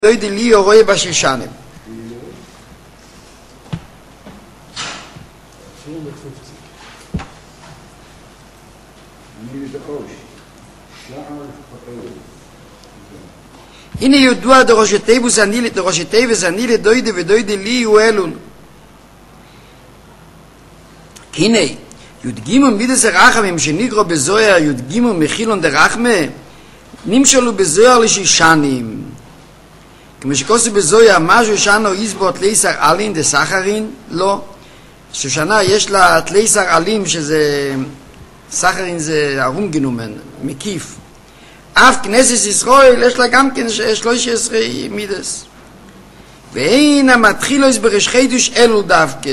דוידי לי רואה בשושנים. הנה ידוע דרושתי וזני לדוידי ודוידי לי הוא אלול. הנה י"ג מידס הרחמים שנקרא בזוהר י"ג מחילון דרחמה נמשלו בזוהר לשושנים. כמו שכוסו בזוהר משהו שנו יסבו תלייסר אלין דסחרין לא. שושנה יש לה תלייסר אלין שזה סחרין זה ארום גנומן מקיף. אף כנסת ישראל יש לה גם כן 13 מידס. ואין המתחילו בראש חידוש אלו דווקא.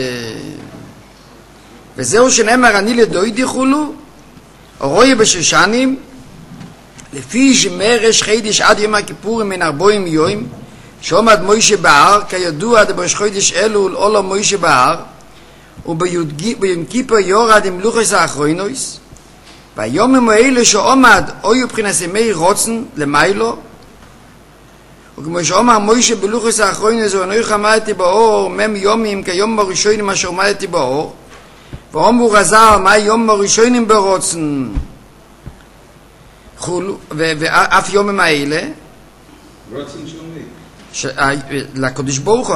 וזהו שנאמר אני לדוידי חולו רואה בשושנים לפי שמרש חידש עד יום הכיפורים מן 40 יום שעומד מוישה בהר כידוע בראש חידש אלול עולה מוישה בהר וביום כיפור יורד עם לוחס האחרונוס והיומים האלה שעומד אוי מבחינת ימי רוצן למיילו וכמו שעומד מוישה בלוחס האחרונוס ואנוכי עמדתי באור מם יומים כיום הראשונים אשר עמדתי באור ואומרו רז"ל מה יום הראשונים ברוצן ואף יומים האלה רוצן של מי? לקדוש ברוך הוא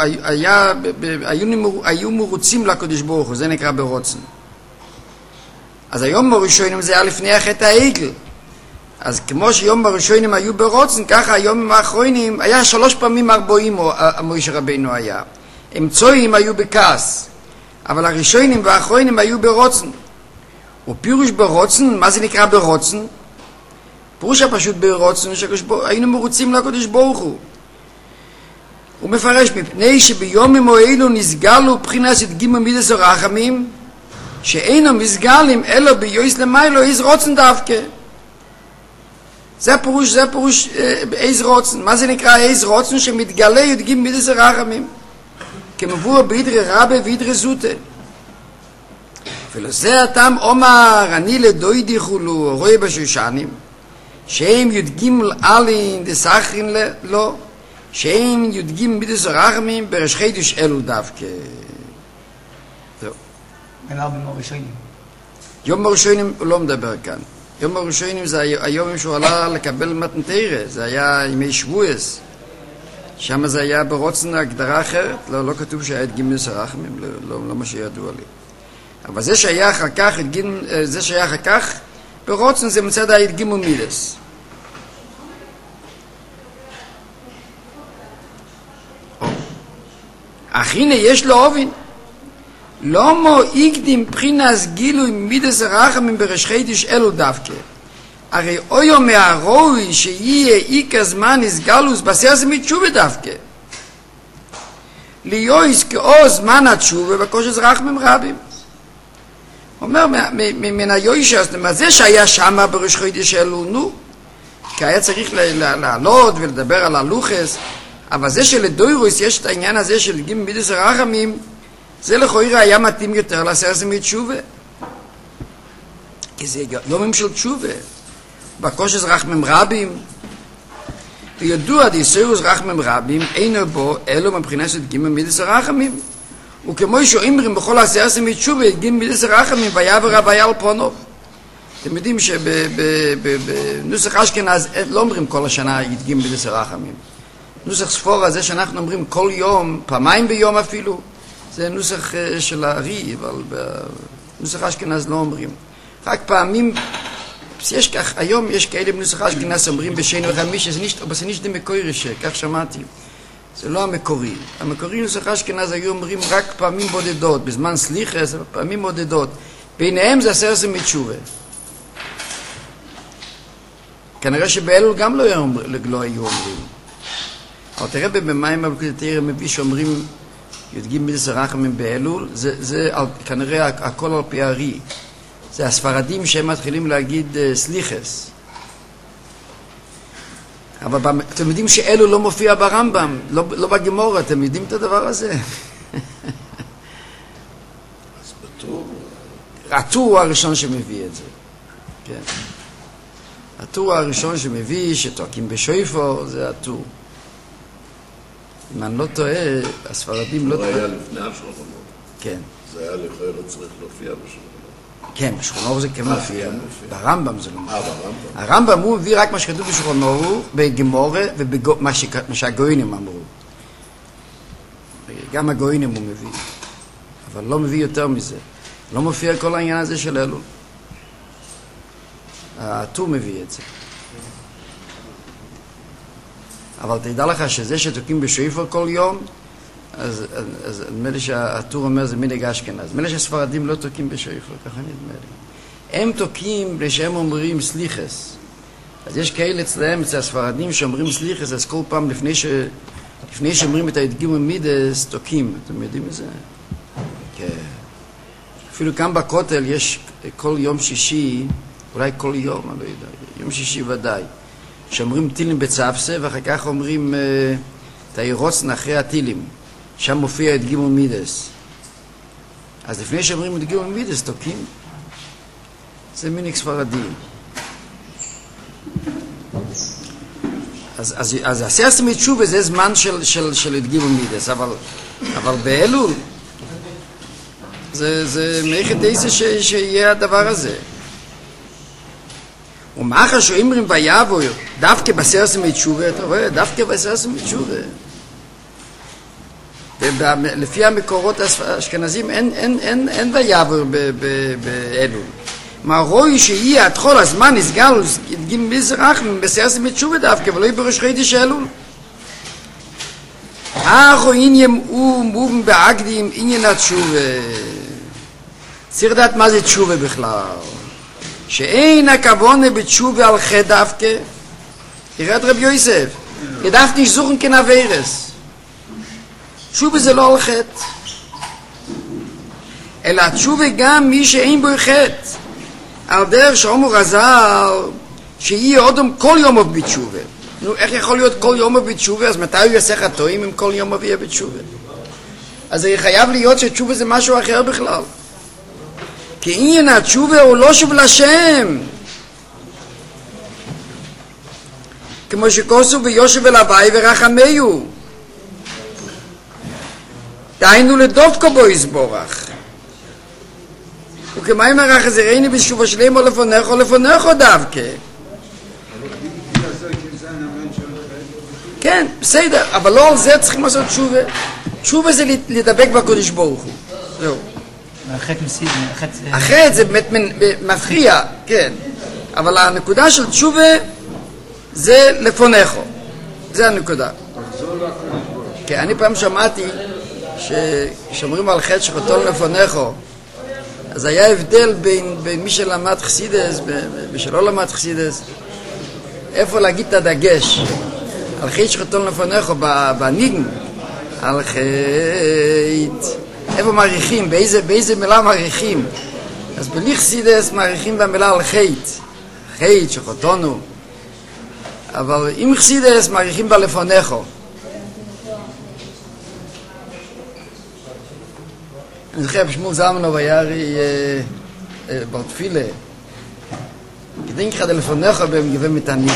היו מרוצים לקדוש ברוך הוא, זה נקרא ברוצן. אז היום הראשונים זה היה לפני החטא העגל, אז כמו שיום הראשונים היו ברוצן ככה היום האחרונים היה 3 פעמים 40 משה רבינו היה אמצויים היו בכעס אבל הראשונים והאחרונים היו ברוצן. ופירוש ברוצן, מה זה נקרא ברוצן? פירוש הפשוט ברוצן היינו מרוצים לקדוש ברוך הוא. הוא מפרש מפני שביומים האלו נסגלו בחינת ג' מידס הרחמים שאינם מסגלים אלא ביויס למיילו איז רוצן דווקא. זה פירוש איז רוצן. מה זה נקרא איז רוצן? שמתגלה י"ג מידס הרחמים כמבואר בידרי רבי וידרי זוטה. ולזה הטעם אומר אני לדוידי חולו רואה בשושנים שהם י"ג אלין דסחרין לא שהם י"ג מידס הרחמים בראש חידוש אלו דווקא. זהו. ולא ביום הראשונים. יום הראשונים הוא לא מדבר כאן. יום הראשונים זה היום שהוא עלה לקבל מתן תורה, זה היה ימי שבועס. שם זה היה ברוצן הגדרה אחרת, לא כתוב שהיה י"ג מידס הרחמים, לא מה שידוע לי. אבל זה שהיה אחר כך, ברוצן זה מצד י"ג מידס. אך הנה יש לו אובן לא מו יקדים בחינס גילוי מידס הרחמים בראש חידוש אלו דווקא הרי אויו מהרוי שיהיה איקה זמן הסגלוס בסרס מתשובה דווקא ליועס כאו זמן התשובה בקושס רחמים רבים. אומר מן היועשס זה שהיה שמה בראש חידוש אלו נו כי היה צריך לעלות ולדבר על הלוחס אבל זה שלדוירוס יש את העניין הזה של ג' מידס הרחמים זה לכאורה היה מתאים יותר לעשרת מתשובה כי זה יומים של תשובה בקושס רחמים רבים וידוע דיסרוס רחמים רבים אינו בו אלו מבחינת ג' מידס הרחמים וכמו שאומרים בכל עשרת מתשובה ג' מידס הרחמים ויעבר הוויה על פונוב. אתם יודעים שבנוסח אשכנז לא אומרים כל השנה ג' מידס הרחמים. נוסח ספורה זה שאנחנו אומרים כל יום, פעמיים ביום אפילו, זה נוסח של הארי, אבל בנוסח אשכנז לא אומרים. רק פעמים, היום יש כאלה בנוסח אשכנז אומרים בשני וחמישי, זה נשתה מקוירשה, כך שמעתי. זה לא המקורי. המקורי נוסח אשכנז היו אומרים רק פעמים בודדות, בזמן סליחה, זה פעמים בודדות. ביניהם זה 10 מתשובה. כנראה שבאלול גם לא היו אומרים. אבל תראה במים הבקדתיר מביא שאומרים י"ג מידס הרחמים באלול זה כנראה הכל על פי הארי זה הספרדים שהם מתחילים להגיד סליחס אבל אתם יודעים שאלול לא מופיע ברמב"ם לא בגמורה, אתם יודעים את הדבר הזה? אז בטור הטור הוא הראשון שמביא את זה כן הטור הראשון שמביא שתוקים בשויפו זה הטור אם אני לא טועה, הספרדים לא... לא היה לפני השולחן. כן. זה היה לכאורה צריך להופיע בשולחן. כן, בשולחן אורוך זה כן מופיע. ברמב"ם זה לא מופיע. ברמב"ם. הרמב"ם הוא מביא רק מה שכתוב בשולחן אורוך, בגמורה ומה שהגוינים אמרו. גם הגוינים הוא מביא. אבל לא מביא יותר מזה. לא מופיע כל העניין הזה של אלול. הטור מביא את זה. אבל תדע לך שזה שתוקים בשופר כל יום, אז נדמה לי שהטור אומר זה מנהג אשכנז. נדמה לי שהספרדים לא תוקים בשופר, ככה נדמה לי. הם תוקים שהם אומרים סליחס. אז יש כאלה אצלם, אצל הספרדים שאומרים סליחס, אז כל פעם לפני שאומרים את ההדגים ומידס, תוקים. אתם יודעים את זה? כן. אפילו כאן בכותל יש כל יום שישי, אולי כל יום, אני לא יודע, יום שישי ודאי, שאומרים טילים בצפסה, ואחר כך אומרים תאירוצן אחרי הטילים. שם מופיע את גימון מידס. אז לפני שאומרים את גימון מידס, תוקים. זה ספרדי. אז עשייתם את תשובה, זה זמן של את גימון מידס, אבל באלול, זה מערכת דייסה שיהיה הדבר הזה. ומאחר שאומרים ויבוא דווקא בסרסם את תשובה, אתה רואה? דווקא בסרסם את תשובה. ולפי המקורות האשכנזים אין ויבוא באלול. מה רואי שיהיה עד כל הזמן נסגר גיל מזרח בסרסם את תשובה דווקא, ולא יהיה בראש חידש אלול. עניין הוא מובן בהקדים עניין התשובה. צריך לדעת מה זה תשובה בכלל. שאין הכוונה בתשובה על חטא דווקא. ירד רבי יוסף, ידעתי נשזוכן כנעברס. תשובה זה לא על חטא. אלא תשובה גם מי שאין בו חטא. על דרך שאומר רז"ל, שיהיה אדם כל יום אוף בתשובה. נו, איך יכול להיות כל יום אוף בתשובה? אז מתי הוא יעשה חטאים אם כל יום אוף יהיה בתשובה? אז זה חייב להיות שתשובה זה משהו אחר בכלל. כי עניין התשובה הוא לא שוב לשם. כמו שכוסו ויושב אל הווי ורחמיו. דהיינו לדווקא בו יסבורך. וכמה אם הרח הזה ראיני בשובה שלם או לפונך או לפונך או דווקא. כן, בסדר, אבל לא על זה צריכים לעשות תשובה. תשובה זה לדבק בקודש ברוך הוא. זהו. החטא זה באמת מפריע, כן. אבל הנקודה של תשובה זה לפונכו. זה הנקודה. כן, אני פעם שמעתי ששומרים על חטא שחתון לפונכו, אז היה הבדל בין מי שלמד חסידס ושלא למד חסידס, איפה להגיד את הדגש. על חטא שחתון לפונכו בניגן, על חטא. איפה מעריכים, באיזה מילה מעריכים. אז בליכסידס מעריכים במילה על חטא שחוטונו. אבל אם חסידס מעריכים בלפונכו. אני זוכר בשמואל זלמנוב היה ברתפילה. כדאי אחד לפונכו במגבי מתענים.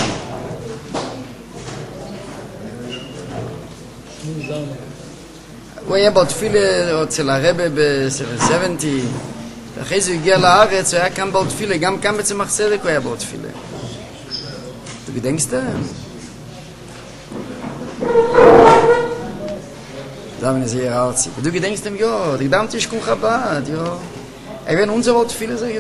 הוא היה בתפילה אצל הרבה ב-70, ואחרי זה הוא הגיע לארץ, הוא היה כאן בתפילה, גם כאן בצמח צדק הוא היה בתפילה. אתה gedenkst du? Da bin ich sehr herzlich. Du gedenkst dem, ja, die Dame ist Kuchabad, ja. Wenn unser Wort viele sagen,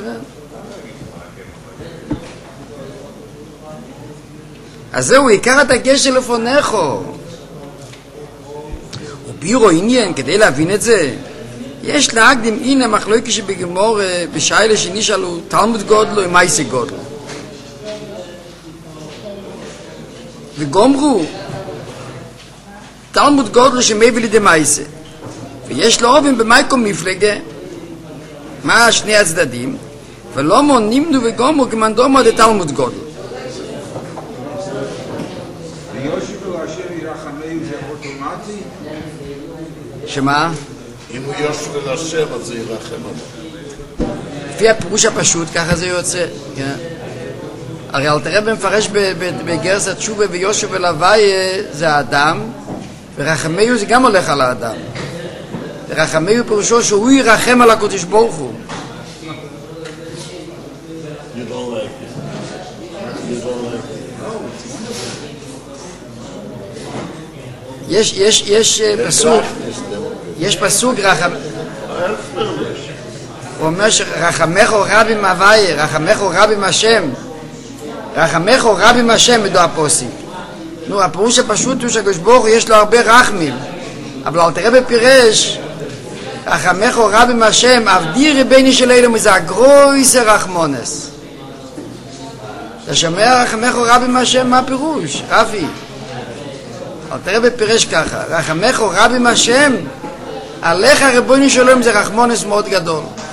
אז זהו, עיקר הדגש של לפונכו. ובירו עניין, כדי להבין את זה, יש להקדים הנה מחלוקת שבגמור בשיילה שנשאלו תלמוד גודלו ומייסי גודלו. וגומרו, תלמוד גודלו שמביא לידי מייסי. ויש לו אובים במייקום מפלגה, מה שני הצדדים, ולא מונimנו וגומרו כמנדומו דה תלמוד גודלו. שמה? אם הוא יושב לשם, אז זה ירחם עליו. לפי הפירוש הפשוט, ככה זה יוצא. הרי אל תראה במפרש בגרסת תשובה ויושב אל הווי זה האדם, ורחמיו זה גם הולך על האדם. ורחמיו פירושו שהוא ירחם על הקדוש ברוך הוא. You don't like it. You don't like it. יש פסוק הוא אומר שרחמך רב עם הווי, רחמך רב עם השם, רחמך רב עם השם בדו הפוסק. נו, הפירוש הפשוט הוא שהקדוש ברוך הוא יש לו הרבה רחמים, אבל אל תראה בפירש רחמך רב עם השם, עבדי ריבני של אלוהים, זה הגרויס רחמונס. אתה שומע רחמך רב עם השם, מה הפירוש? רבי אל תראה בפירש ככה, רחמך רב עם השם, עליך ריבונו של עולם זה רחמונס מאוד גדול.